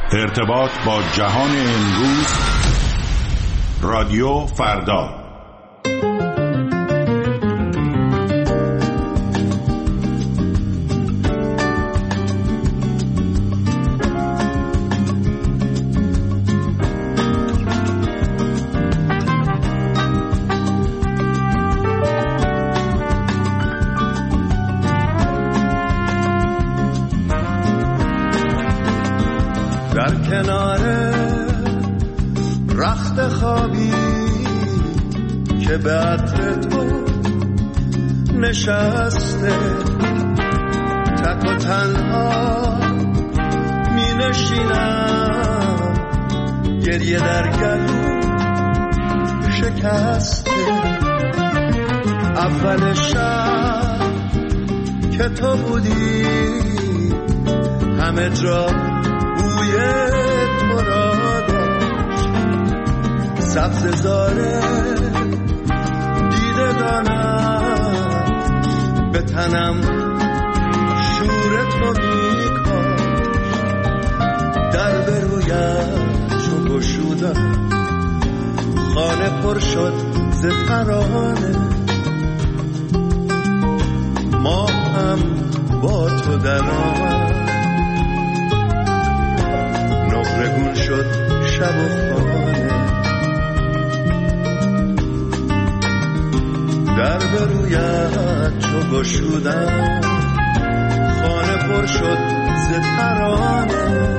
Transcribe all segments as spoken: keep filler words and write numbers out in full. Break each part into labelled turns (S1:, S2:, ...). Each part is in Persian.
S1: ارتباط با جهان امروز. رادیو فردا.
S2: در کنار رخت خوابی که به عطر تو نشسته، تک و تنها می نشینم، گریه در گلو شکسته. اول شب که تو بودی همه جا بوی تو را داشت، سبز زاره دیده دانم، به تنم شور تو میکاشت. در به رویت چو گشودم، خانه پر شد ز ترانه. ما هم با تو در آمد، نقرگون شد شب و خانه. در به رویت چو گشودم، خانه پر شد ز ترانه.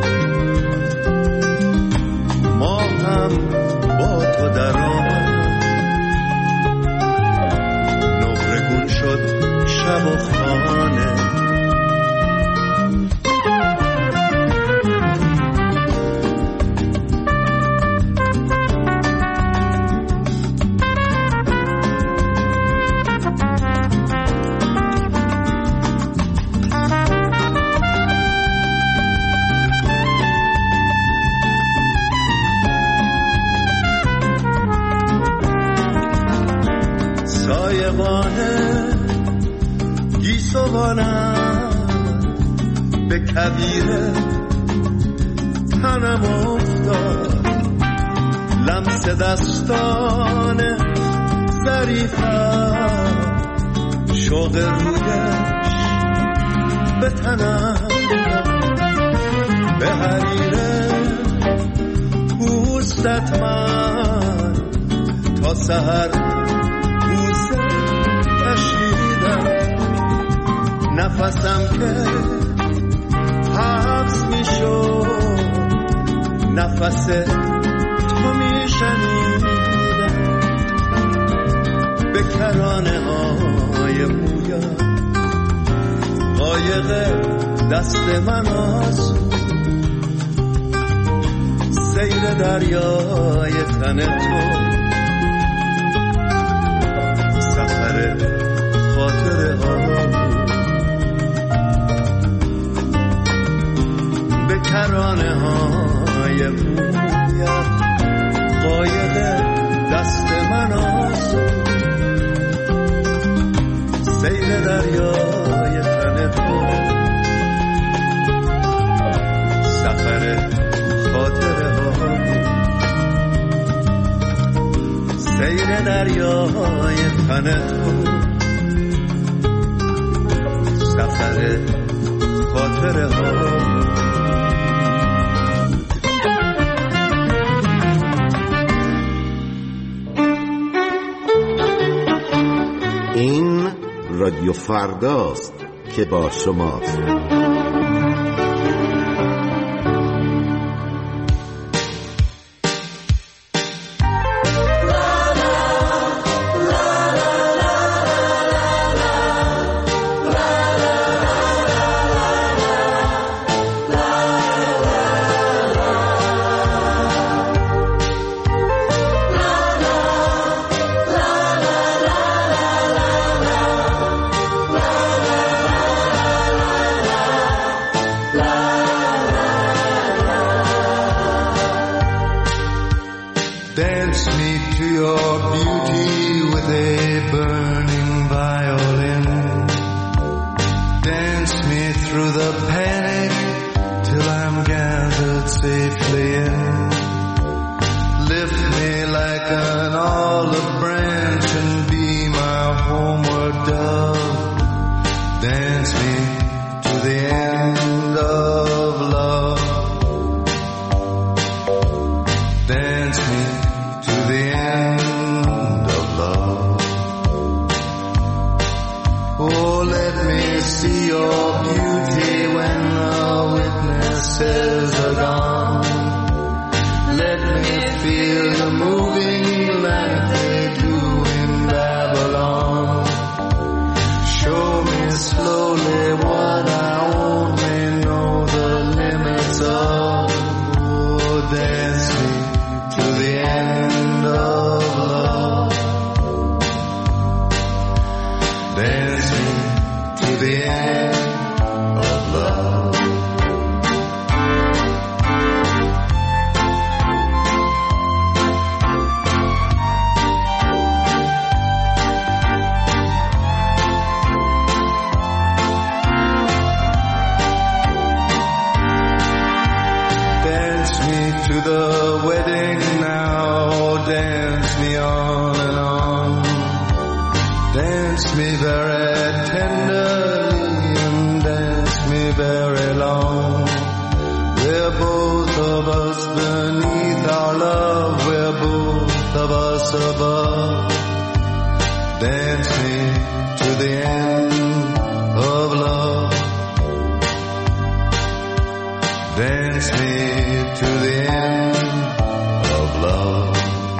S2: ما هم با تو در آمد، نقرگون شد شب و خانه. به کبیره تنم افتاد، لمس دستان ظریفم، شوق رویش به تنم. به حریره پوستت من تا سحر بوسه کشیدم. نفسم که حبس می شد، نفس تو می شنیدم. به کرانه های مویت قایق دست من آسود، سیر دریای تن تو، سفر خاطره ها. کرانه های مویت قایق دست من آسود، سیر دریای تن تو، سفر خاطره ها. سیر دریای تن تو، سفر خاطره ها.
S3: این رادیو فرداست که با شماست.
S2: Dance me to your beauty with a burning violin. Dance me through the panic till I'm gathered safely in. Lift me like an olive branch and be my homeward dove. Dance me to the end of love. Dance me to the end of love. Oh, let me see your beauty when the witnesses are gone. Let me feel you moving like they do in Babylon. Show me slowly what I only know the limits of. Oh, dance me to the end of love. Dance me to the end of love. To the wedding now, dance me on and on. Dance me very tenderly and dance me very long. We're both of us beneath our love, we're both of us above. Dance me to the end of love. Dance me to the end of love.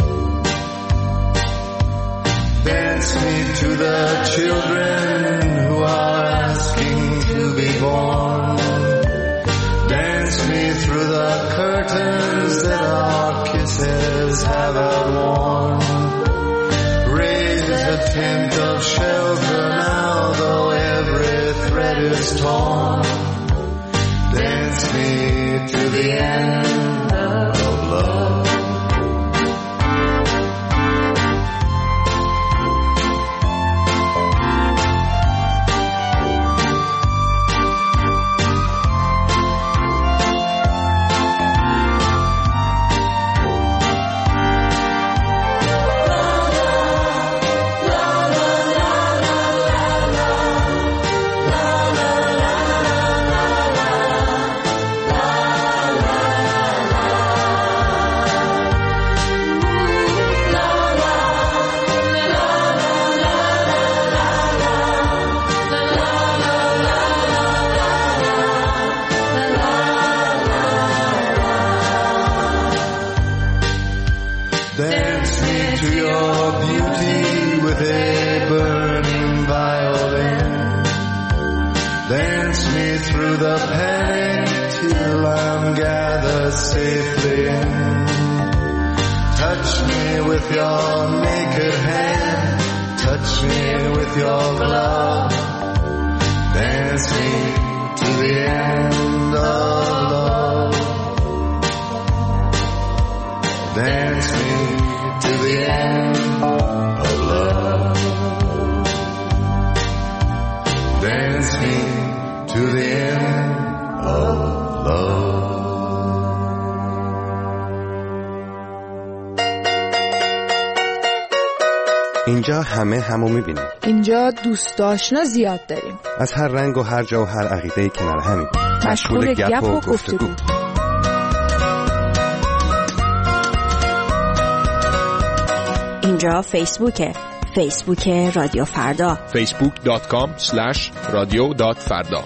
S2: Dance me to the children who are asking to be born. Dance me through the curtains that our kisses have outworn. Raise a tent of shelter now, though every thread is torn. Dance me to the end of love. Dance me to your beauty with a burning violin. Dance me through the panic till I'm gathered safely in. Touch me with your naked hand, touch me with your glove. Dance me to the end of love. Dance me to the end of love. Dance me to the end of love.
S4: اینجا همه همو میبینیم.
S5: اینجا دوست آشنا زیاد داریم.
S4: از هر رنگ و هر جا و هر عقیده کنار همیم.
S5: مشغول گپ و گفتگو.
S6: اینجا فیسبوکه. فیسبوک رادیو فردا.
S7: فیسبوک دات کام اسلش رادیو دات فردا.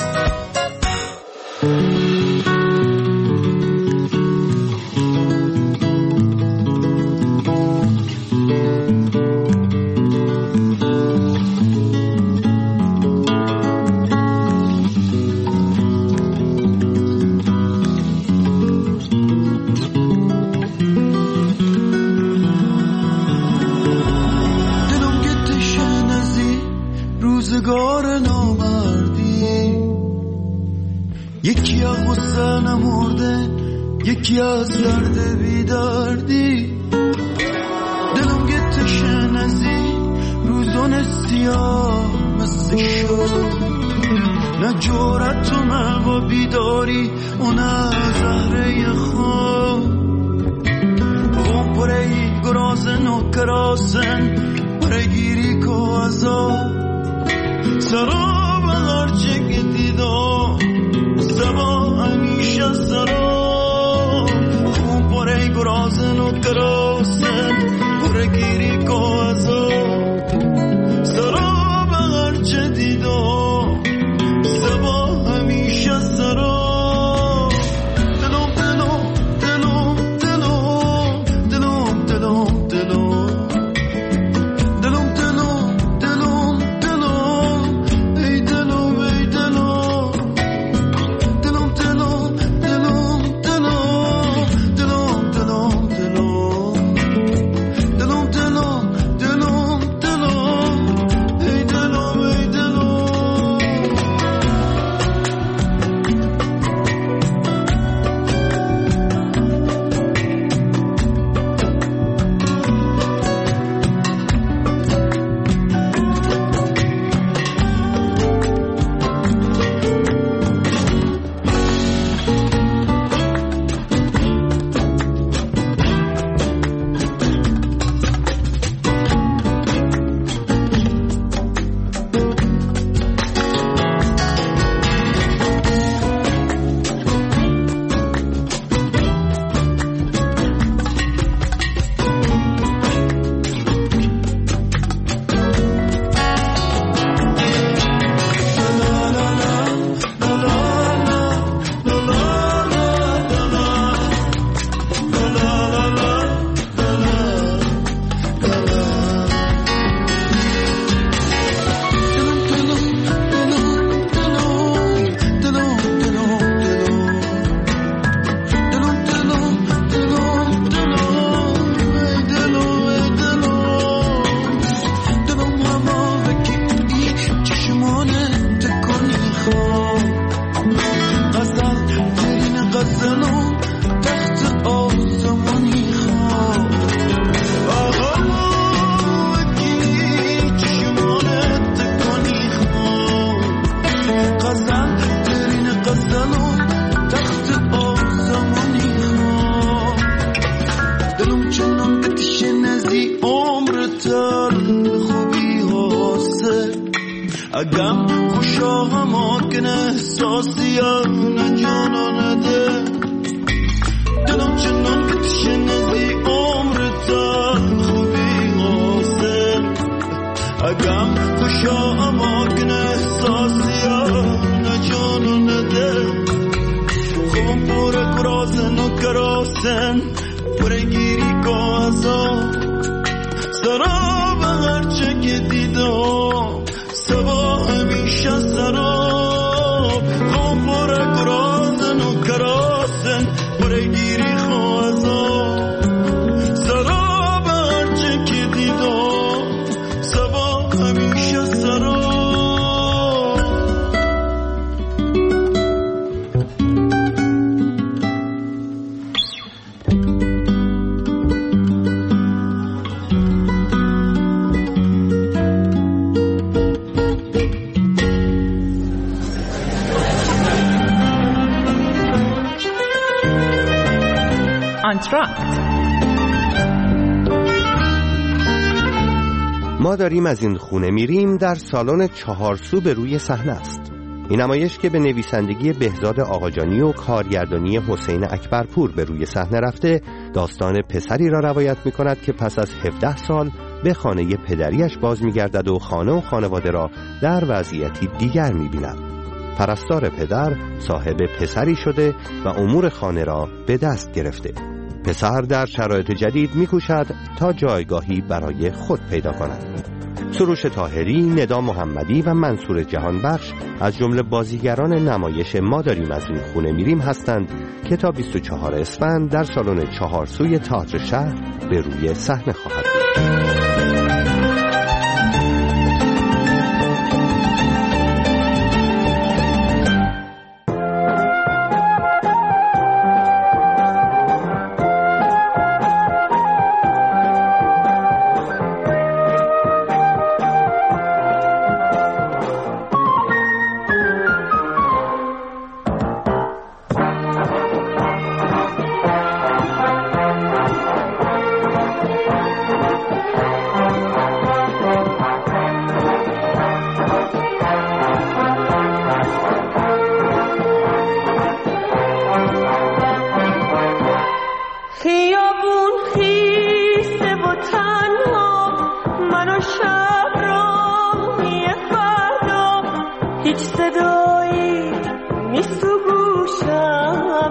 S2: روزگار نامردی، یکی از غصه نمرده، یکی از درد بیدردی. دلم گتشه نزی روزون سیاه مثل شد، نه جورت و نه با بیداری و نه زهره
S8: خو پرهی گرازن و کراسن پرگیری کو ازا سرا بغر چک دیدو سبا همیشه سرا خون پرهی گرازن و کراسن پرگیری کو ازا سرا بغر چک دیدو سبا همیشه سرا اگم خوشا هماکن احساسیان جانان ده دلم چنان که تشنزی عمر تا خوبی حاصل اگم خوشا هماکن احساسیان جانان ده خوبم پور کراسن و کراسن پرگیری که ازا سرا به هرچه که دیدم سبا همیشه سراب خوم پر کراسن و کراسن پرگیری خوازا سراب هرچه که دیدم سبا همیشه سراب
S4: ما داریم از این خونه میریم در سالن چهارسو به روی صحنه است. این نمایش که به نویسندگی بهزاد آقاجانی و کارگردانی حسین اکبرپور به روی صحنه رفته، داستان پسری را روایت می کند که پس از هفده سال به خانه پدریش باز می گردد و خانه و خانواده را در وضعیتی دیگر می بیند. پرستار پدر صاحب پسری شده و امور خانه را به دست گرفته. پسر در شرایط جدید می‌کوشد تا جایگاهی برای خود پیدا کند. سروش طاهری، ندا محمدی و منصور جهانبخش از جمله بازیگران نمایش ما داریم از این خونه میریم هستند که تا بیست و چهارم اسفند در سالن چهارسوی تئاتر شهر به روی صحنه خواهد بود.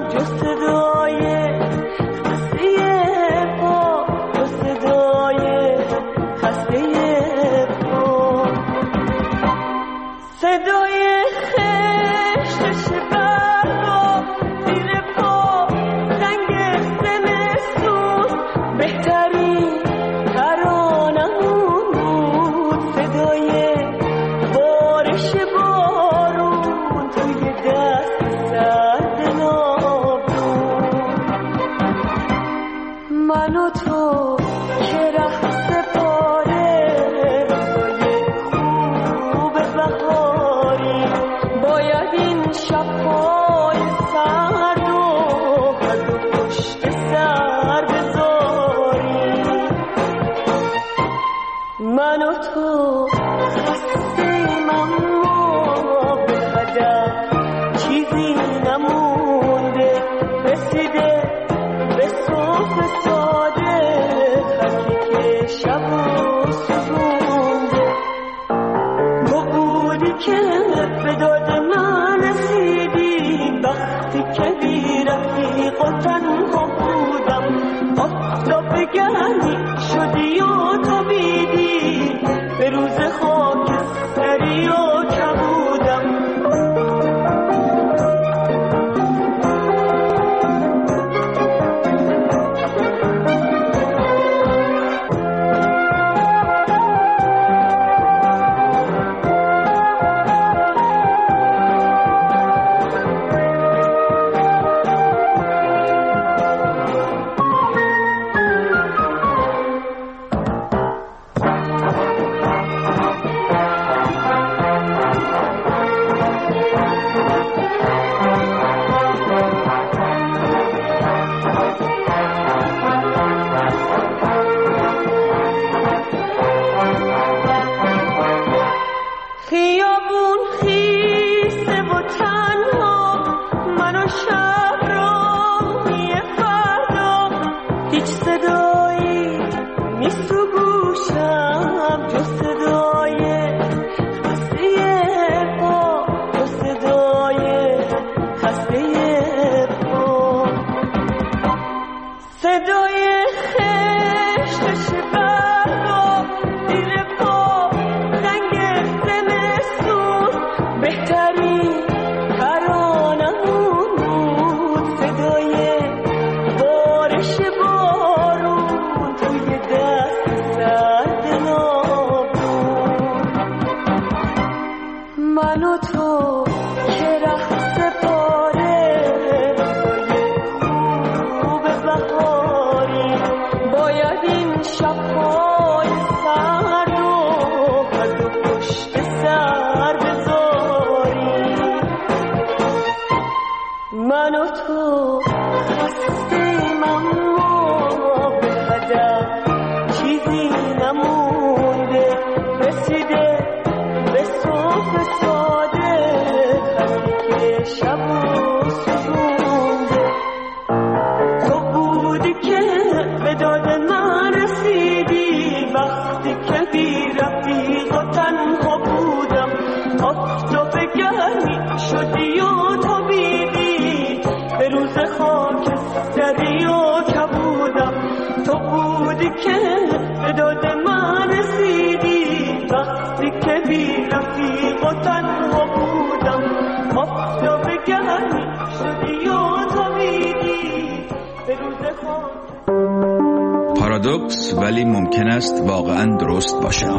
S9: پارادوکس ولی ممکن است واقعا درست باشد.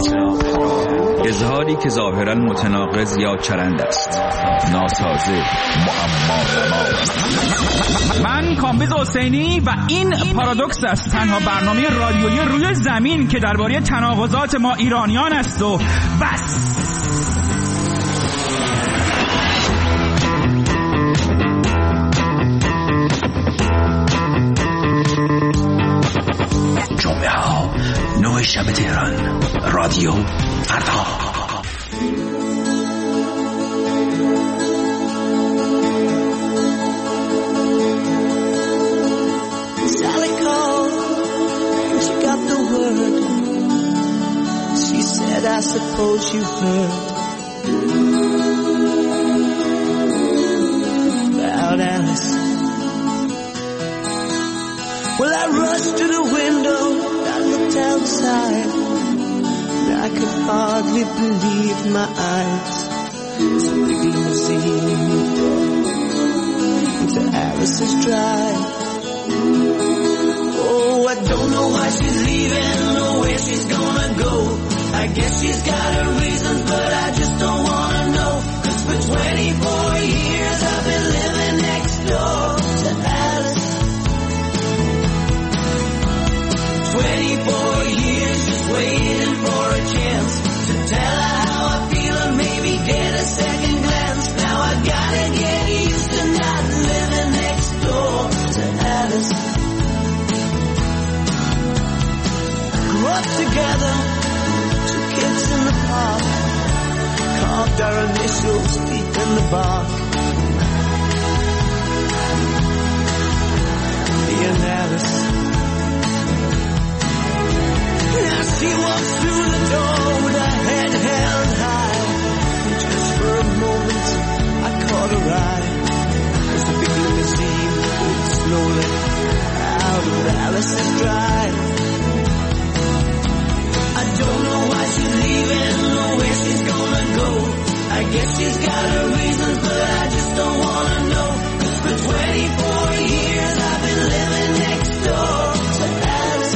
S9: اظهاری که ظاهرا متناقض یا چرند است، ناسازه، معما.
S10: من کامبیز حسینی و این پارادوکس است، تنها برنامه رادیویی روی زمین که درباره تناقضات ما ایرانیان است و بس.
S11: جمعه ها نه شب تهران، رادیو فردا.
S12: Sally called, she got the word. She said, I suppose you heard about Alice Well, I rushed to the window, I looked outside, and I could hardly believe my eyes. It's a big limousine into Alice's drive. Oh, I don't know why she's leaving or where she's gonna go. I guess she's got her reasons, but I just don't wanna know. 'Cause for twenty-four years I've been living next door to Alice. twenty-four years just waiting for a chance to tell her how I feel and maybe get a second glance. Now I gotta get used to not living next door to Alice. Grew up together, two kids in the park, carved our initials deep in the bark. Me and Alice. Now she walks through the door with her head held high, and just for a moment I caught her eye as the big limousine pulled slowly out of Alice's drive. I don't know why she's leaving or where she's gonna go. I guess she's got her reasons, but I just don't wanna know. 'Cause for twenty-four years I've been living next door to Alice.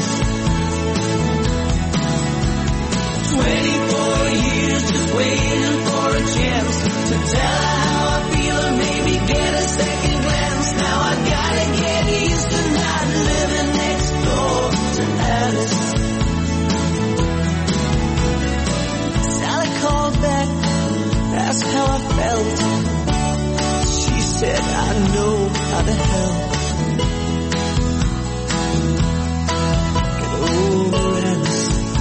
S12: twenty-four years just waiting for a chance to tell her how I feel and maybe get a second glance. Now I gotta get used to not living next door to Alice. Sally called back, asked how I felt. She said I know how to help. Get over Alice.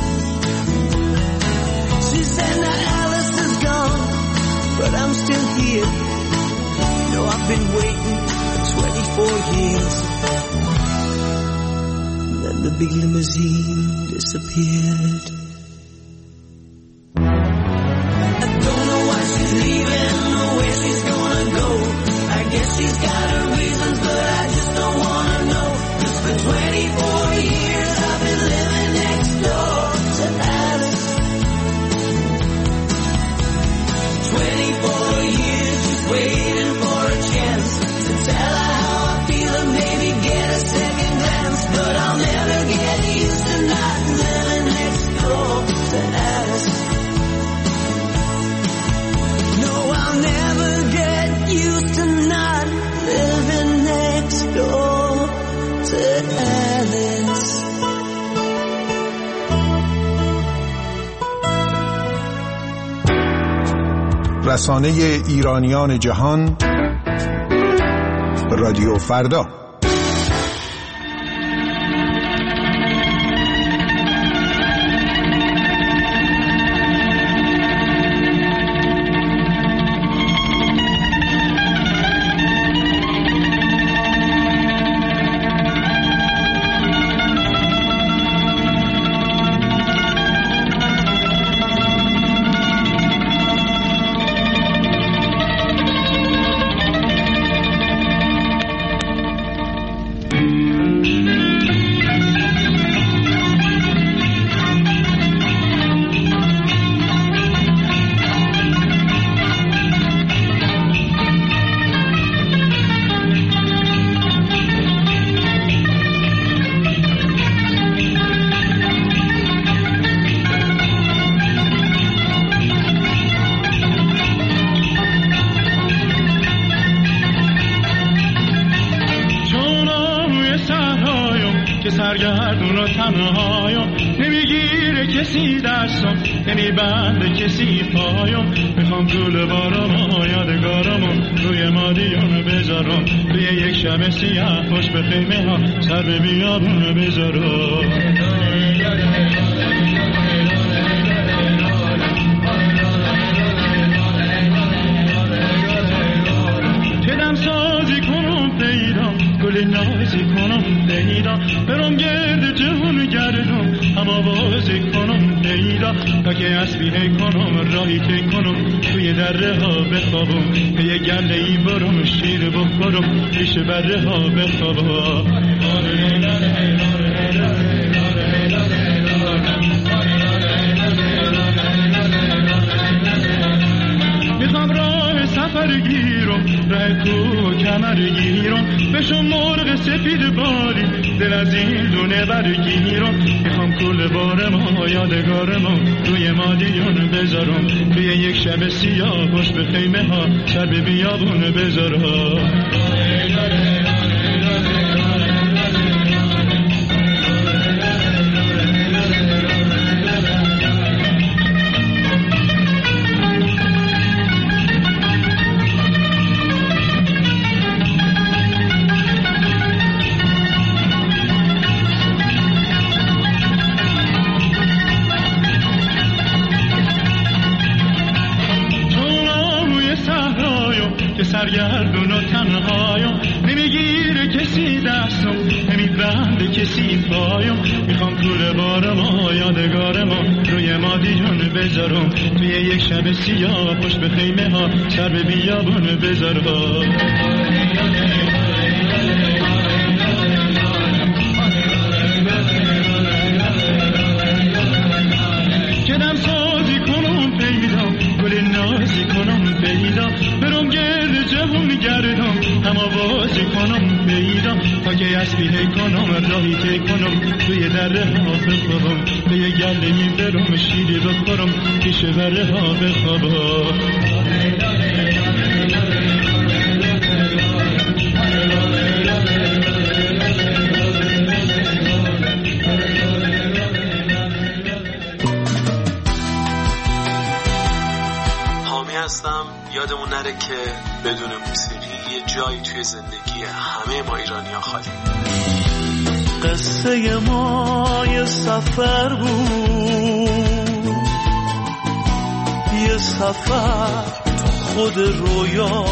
S12: She said now Alice is gone, but I'm still here. You know I've been waiting for twenty-four years. And then the big limousine disappeared. I don't know why she's leaving or where she's gonna go. I guess she's got her reasons, but I just don't wanna know. 'Cause for twenty-four years I've been living next door to Alice. twenty-four years just waiting for a chance to tell her how I feel and maybe get a second glance. But I'll never get used to not living next door to Alice. No, I'll never get used to not living next door to Alice.
S13: رسانه ایرانیان جهان، رادیو فردا.
S14: سرگردون و تنهایم، نمیگیره کسی دستم، نمیبنده کسی پایم. میخوام طول بارامو یادگارامو روی مادیون بذارم، روی یک شب سیاه خوش به خیمه ها سر به بیابون بذارم. چدم سازی کنم پیدا، گل نازی کنم پیدا، برم گرد جهون گردم هم آوازی کنم پیدا، تا که اسبیه کنم راهی که کنم توی دره ها بخوابم، به یه گله ای برم شیر بخورم پیش بره ها بخوابم. میخوام راه سفر گیرم ره تو کمر گیرم بشم مرغ سپید بالی دل از این دونه برگیرم میخوام کل بارم یادگارم روی مادیون بذارم توی یک شب سیاه پشت به خیمه ها سر به بیابون بذارم سرگردون و تنهایم نمیگیره کسی دستم نمیبنده کسی پایم میخوام پول بارم و یادگارم روی مادیون بذارم توی یک شب سیاه پشت به خیمه ها سر به بیابون بذارم کدم سازی کنم پیدا گل نازی کنم پیدا برم گرد جهون گردم هم آوازی کنم پیدا تا که اسبی هی کنم راهی که کنم توی دره ها بخوابم توی گله این برم شیری بخورم پیش بره ها بخوابم
S15: هستم. یادمون نره که بدون موسیقی یه جایی توی زندگی همه ما ایرانی‌ها خالی.
S8: قصه ما یه سفر بود، یه سفر تو خود رویا،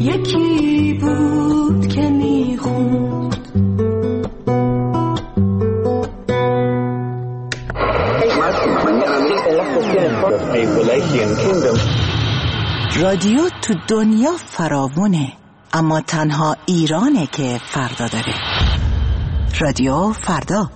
S12: یکی بود که میخوند رادیو تو دنیا فراوونه، اما تنها ایرانه که فردا داره. رادیو فردا.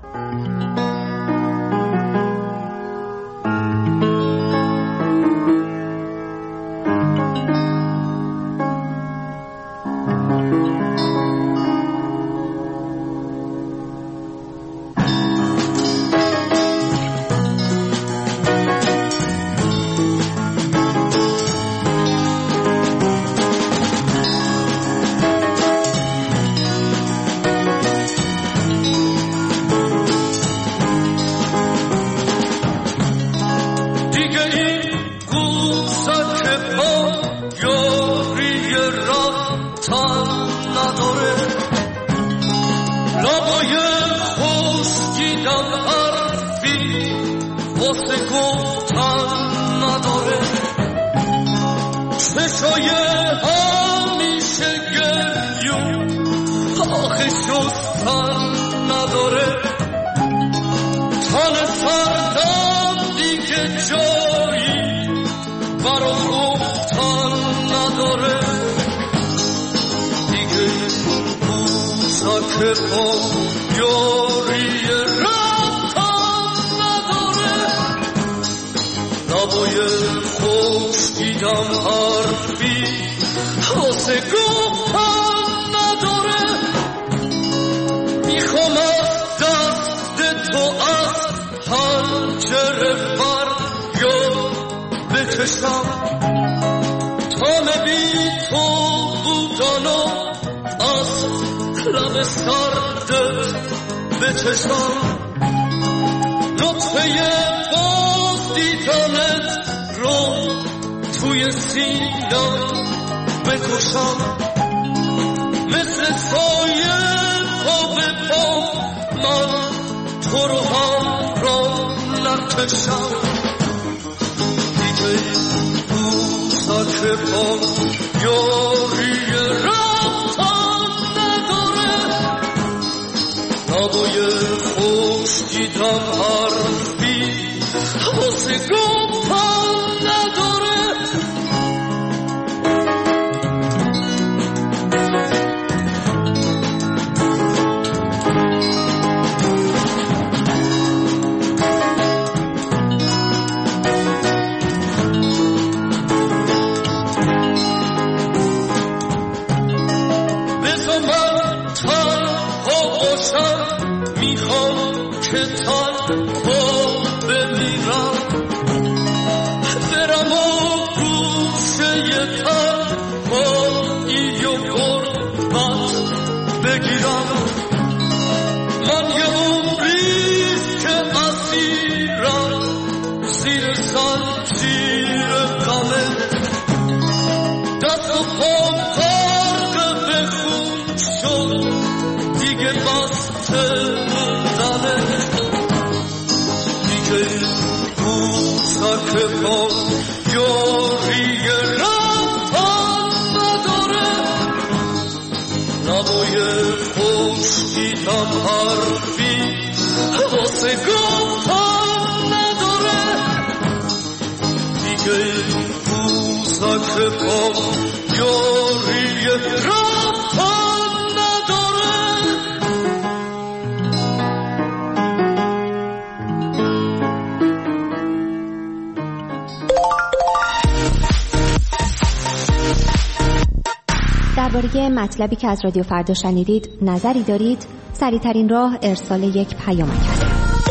S16: درباره مطلبی که از رادیو فردا شنیدید نظری دارید؟ سریع‌ترین راه ارسال یک پیامک است.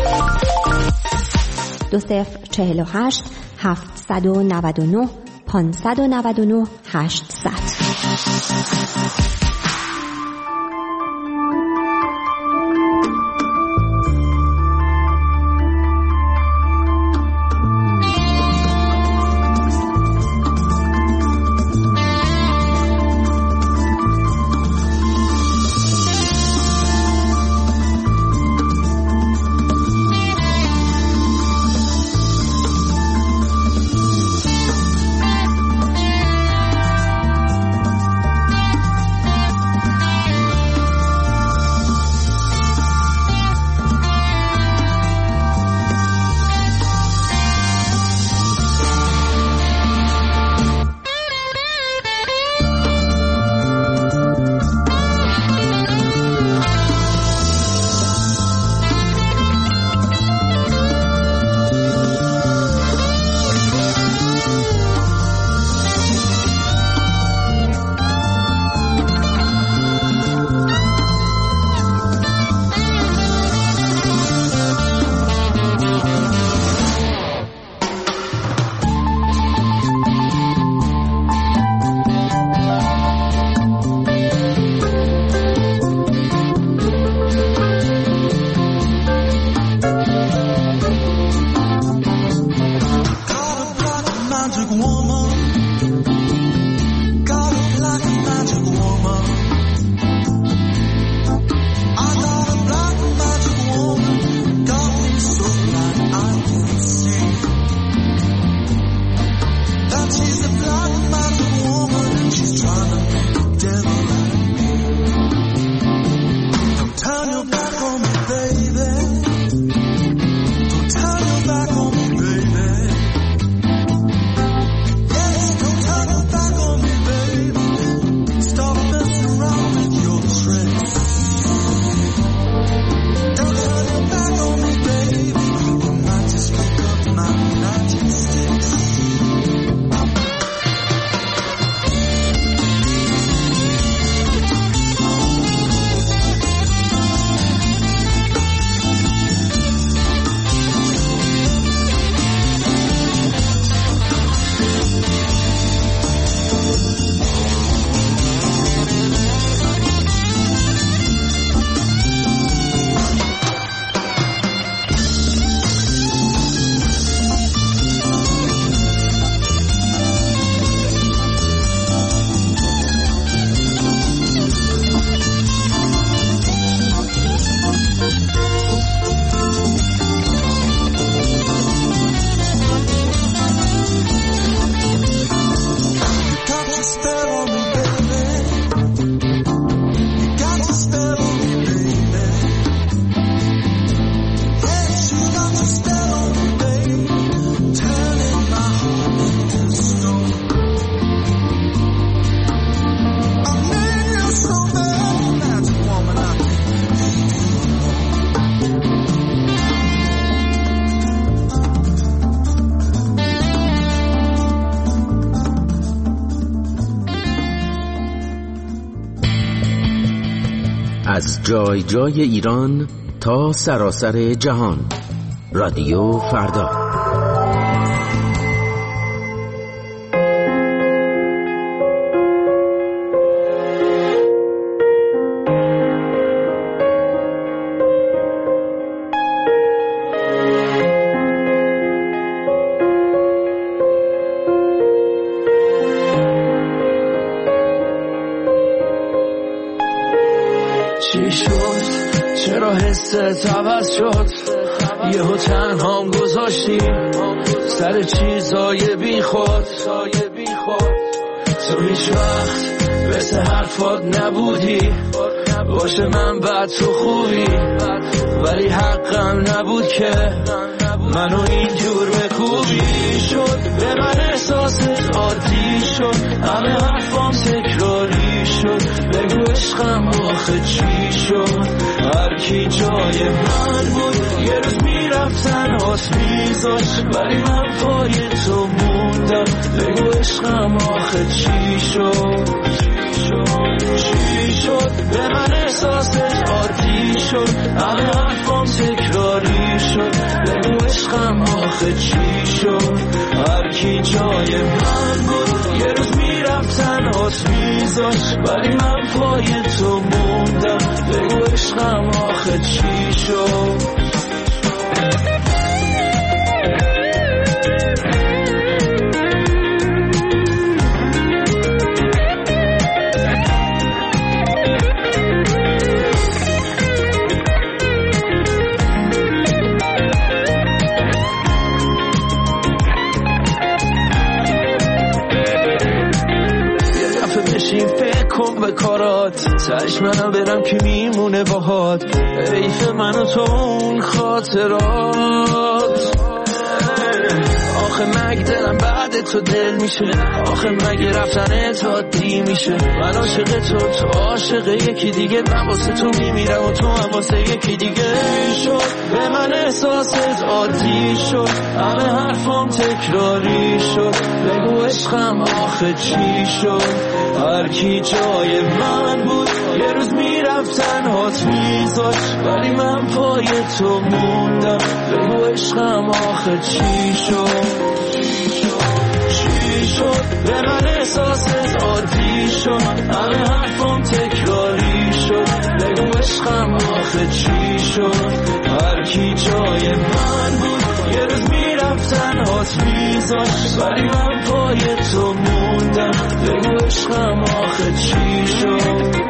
S16: دو صفر چهل و هشت هفتصد و نود و نه پانصد و نود و نه هشتصد.
S11: از جای جای ایران تا سراسر جهان. رادیو فردا.
S8: چی شد؟ چرا حست عوض شد؟ یهو تنهام گذاشتی سر چیزای بی خود. تو هیچ وقت مثل حرفات نبودی، باشه من بعد تو خوبی، ولی حقم نبود که منو اینجور بکوبی. شد به من احساست عادی شد، همه حرفام تکراری شد. بگو عشقم آخه چی شد؟ هر کی جای من بود یه روز میرفتن هات میذاش، ولی من پای تو موندم. بگو عشقم آخه چی شد؟ چی شد؟ به من احساست عادی شد، همه حرفام تکراری شد. بگو عشقم آخه چی شد؟ هر کی جای من بود یه روز میرفتن هات میذاش، ولی من پای تو موندم. بگو عشقم آخه چی شد؟ به کارات تش منم برم که میمونه باهات. حیف من و تو اون خاطرات. آخه مگه دلم بعد تو دل میشه؟ آخه مگه رفتن تو عادی میشه؟ من عاشق تو، تو عاشق یکی دیگه. من واسه تو میمیرم و تو هم واسه یکی دیگه. شد به من احساست عادی شد، همه حرفام تکراری شد. بگو عشقم آخه چی شد؟ هر کی جای من بود یه روز میرفتن هات میذاش، ولی من پای تو موندم. بگو عشقم آخه چی شد؟ چی شد؟ به من احساست عادی شد، همه حرفام تکراری شد. بگو عشقم آخه چی شد؟ هر کی جای من بود یه روز میرفتن هات میذاش، ولی من پای تو موندم. بگو عشقم آخه چی شد؟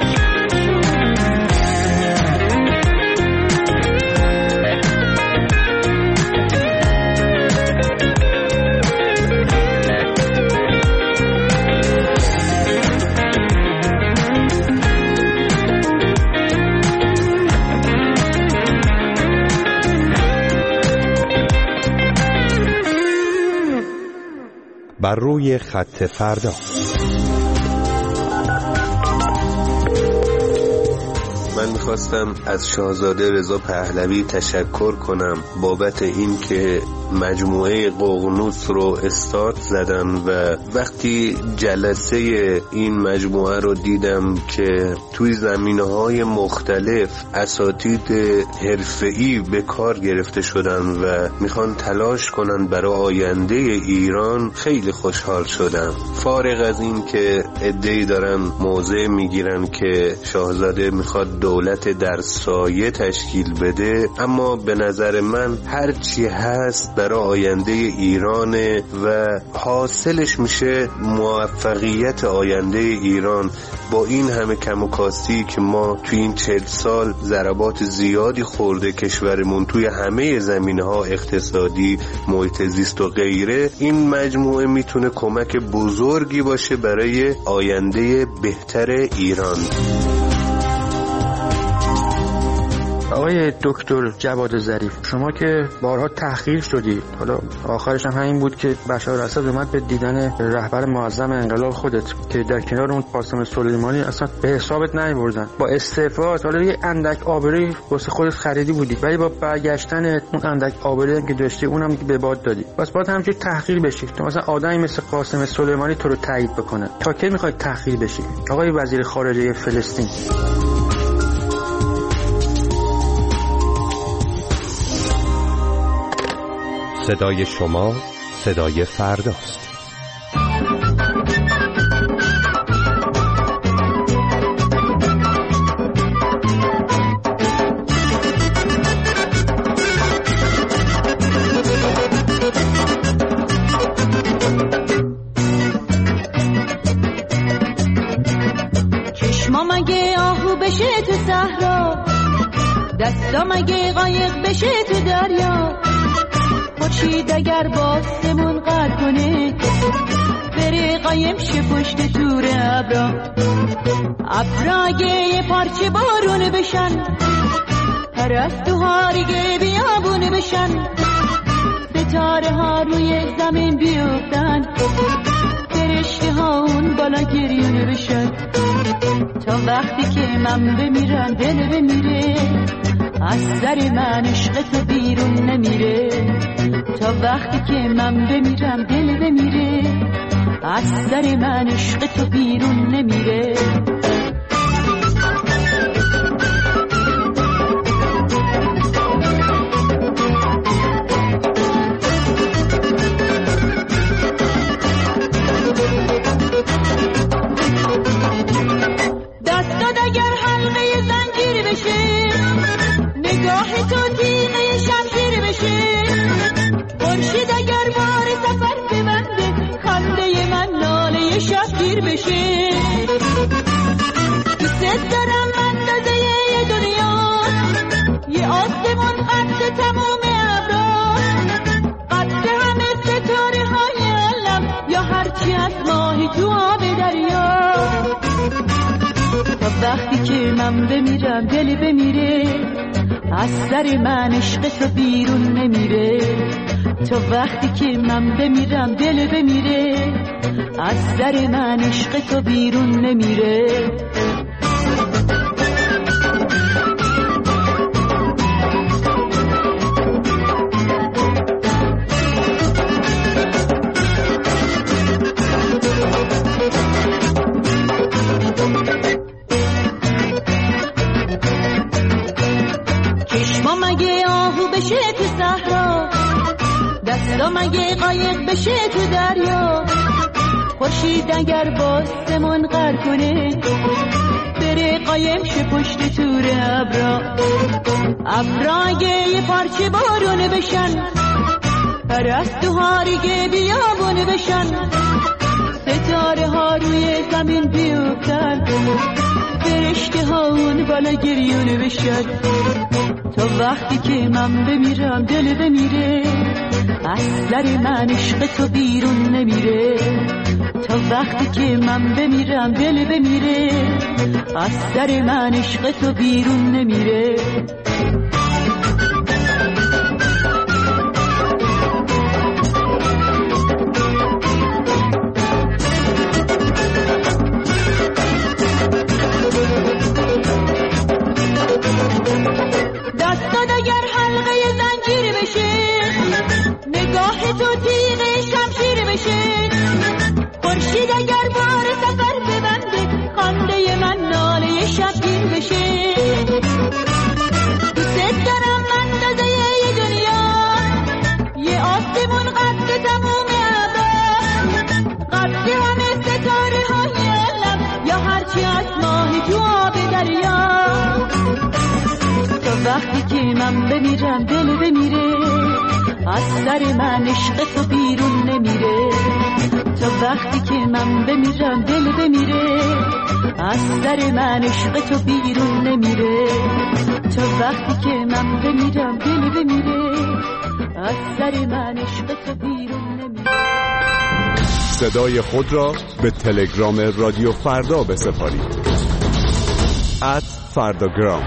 S4: بر روی خط فردا. من میخواستم از شاهزاده رضا پهلوی تشکر کنم بابت این که مجموعه ققنوس رو استارت زدن و وقتی جلسه این مجموعه رو دیدم که توی زمینه‌های مختلف اساتید حرفه‌ای به کار گرفته شدن و میخوان تلاش کنن برای آینده ایران، خیلی خوشحال شدم. فارغ از این که عده‌ای دارن موضع میگیرن که شاهزاده میخواد دولت در سایه تشکیل بده، اما به نظر من هر چی هست برای آینده ایران و حاصلش میشه موفقیت آینده ایران. با این همه کم و کاستی که ما توی این چهل سال ضربات زیادی خورده کشورمون توی همه زمینه‌ها، اقتصادی، محیط زیست و غیره، این مجموعه میتونه کمک بزرگی باشه برای آینده بهتر ایران.
S17: آقای دکتر جواد ظریف، شما که بارها تحقیر شدید، حالا آخرش هم همین بود که بشار اسد اومد به دیدن رهبر معظم انقلاب خودت که در کنار اون قاسم سلیمانی اصلا به حسابت نیاوردن، با استعفاء حالا یه اندک آبروی واسه خودت خریدی بودی، ولی با برگشتن اون اندک آبرویی که داشتی اونم به باد دادی. بس باید همینجوری تحقیر بشی تو مثلا آدمی مثل قاسم سلیمانی تو رو تایید بکنه. تا کی میخوای تحقیر بشی؟ آقای وزیر خارجه فلسطین،
S4: صدای شما صدای فرداست.
S18: چشما مگه آهو بشه تو صحرا، دستا مگه قایق بشه تو دریا، خورشید اگر باسمون قر کنه بره قایم شه پشت تور ابرا، ابرا اگه یه پارچه بارون بشن، پرستوها ریگه بیابون بشن، ستاره ها روی زمین بیفتن، فرشته ها اون بالا گریون بشن، تا وقتی که من بمیرم دل بمیره، از سر من عشق تو بیرون نمیره، تا وقتی که من بمیرم دل بمیره، از سر من عشق تو بیرون نمیره. دستات اگر حلقه زنجیر بشه، نگاه تو تیغه شمشیر بشه، خورشید اگر بار سفر ببنده، خنده من ناله شبگیر بشه، دوست دارم اندازه یه دنیا، یه آسمون قد تموم ابرا، قد همه ستاره های علم، یا هرچی از ماهی تو آب دریا، تا وقتی که من بمیرم دل بمیره، از سر من عشق تو بیرون نمیره، تا وقتی که من بمیرم دل بمیره، از سر من عشق تو بیرون نمیره. چشما مگه آهو بشه تو صحرا، دستا مگه قایق بشه تو دریا، خورشید اگر باسمون قر کنه بره قایم شه پشت تور ابرا، ابرا اگه یه پارچه بارون بشن، پرستوها ریگه بیابون بشن، ستاره ها روی زمین بیفتن، فرشته ها اون بالا گریون بشن، تا وقتی که من بمیرم دل بمیره، از سر من عشق تو بیرون نمیره، تا وقتی که من بمیرم دل بمیره، از سر من عشق تو بیرون نمیره. دستات اگر حلقه زنجیر بشه، نگاه تو تیغه شمشیر بشه، خورشید اگر بار سفر ببنده، خنده من ناله شبگیر بشه، دوست دارم اندازه یه دنیا، یه آسمون قد تموم ابرا، قد همه ستاره های علم، یا هرچی از ماهی تو آب دریا، تا وقتی که من بمیرم دل بمیره، از سر من عشق تو بیرون نمیره، تا وقتی که من بمیرم دل بمیره، از سر من عشق تو بیرون نمیره، تا وقتی که من بمیرم دل بمیره، از سر من عشق تو بیرون نمیره.
S1: صدای خود را به تلگرام رادیو فردا بسپارید. ات فرداگرام.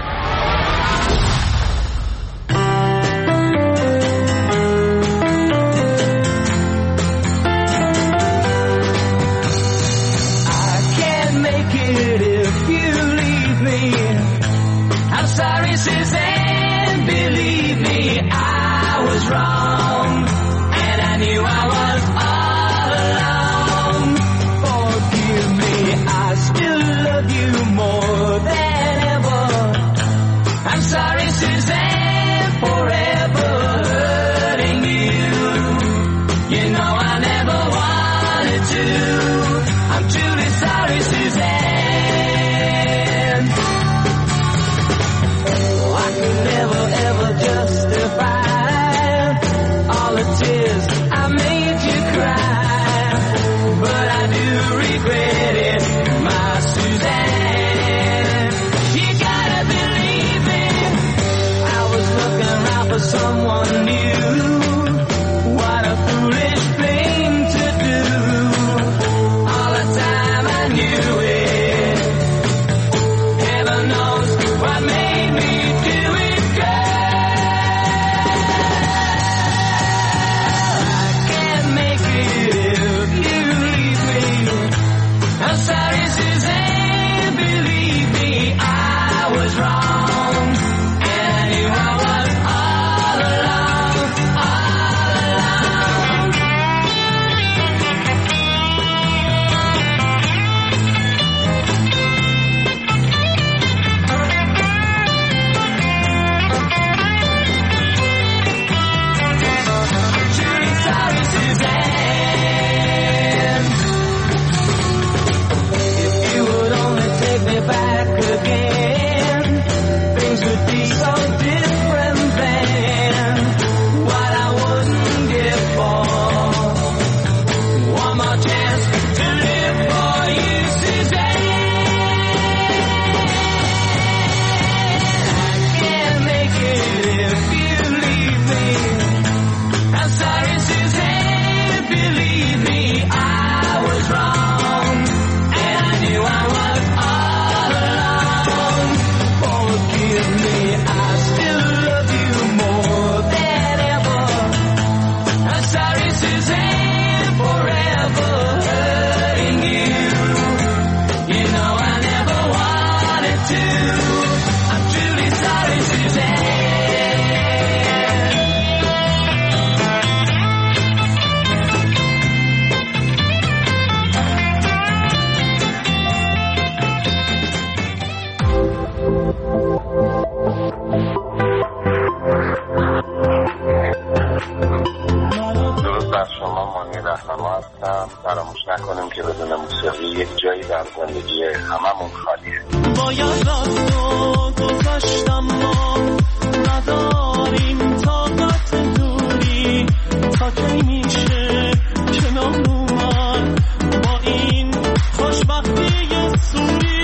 S8: باید رفت و گذشتم ما نداریم طاقت دوری تا کی میشه کنار اومد با این خوشبختی سوری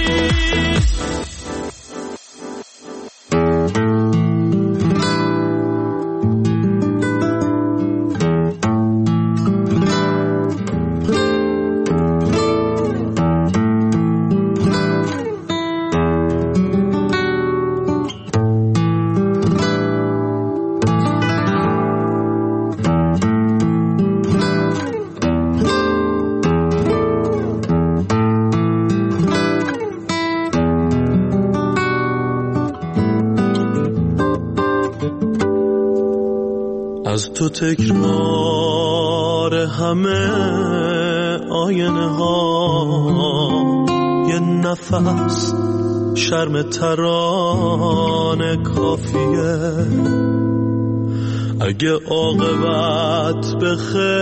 S8: از تو تکرار همه آینه ها یه نفس شرم ترانه کافیه اگه عاقبت به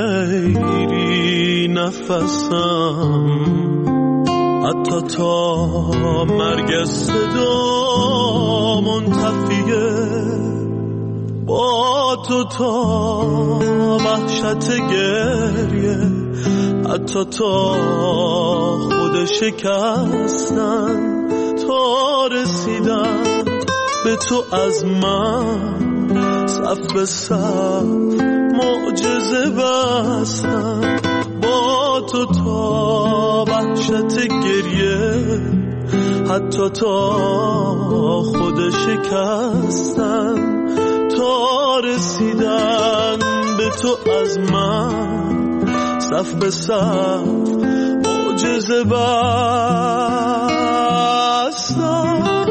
S8: خیری نفسم حتی تا مرگ صدا منتفیه با تو تا وحشت گریه حتی تا خود شکستن تا رسیدن به تو از من صف به صف معجزه بستن با تو تا وحشت گریه حتی تا خود شکستن تا رسیدن به تو از من صف به صف معجزه بستن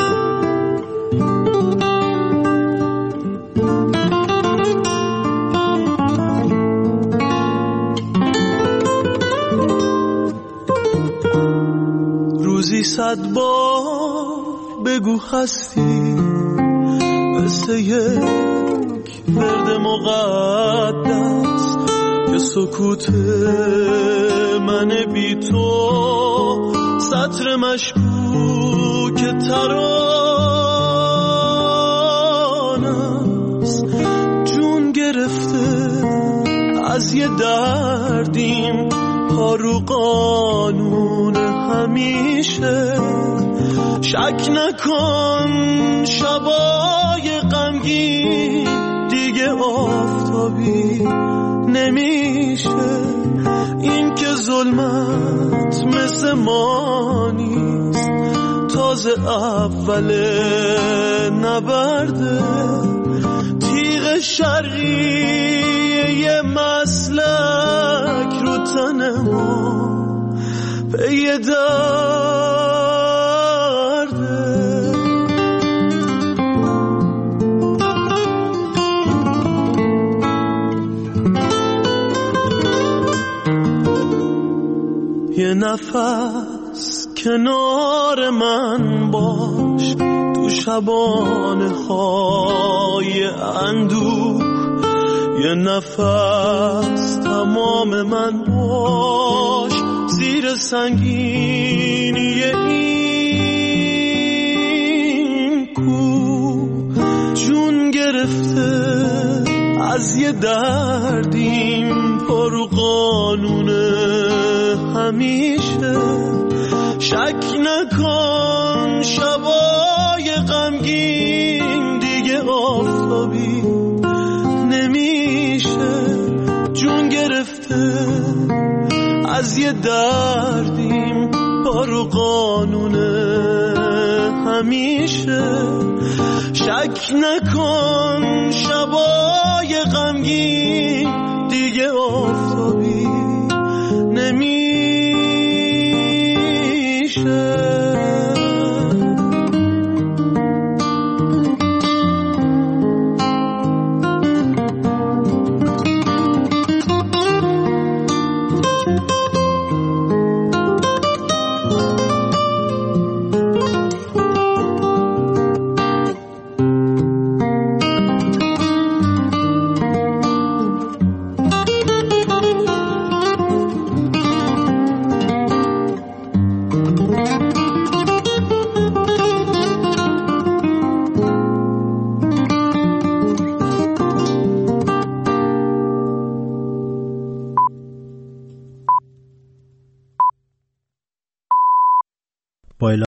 S8: روزی صد بار بگو هستی مثل یک ورد مقدس که سکوت من بی تو سطر مشکوک ترانه است جون گرفته از یه دردیم پا رو قانون همیشه شک نکن شبای غمگین دیگه آفتابی نمیشه این که ظلمت مثل ما نیست تازه اول نبرده تیغ شرقی یه مسلک رو تن ما پی درده یه نفس کنار من باش تو شبانه های اندوه یه نفس تمام من باش زیر سنگینی این کو جون گرفته از یه دردیم پرو قانون همیشه شک نکن شبای غمگین دیگه آفتابی نمیشه جون گرفته از یه دردیم پارو قانون همیشه شک نکن شبای غمگین دیگه آفتابی نمیشه
S19: با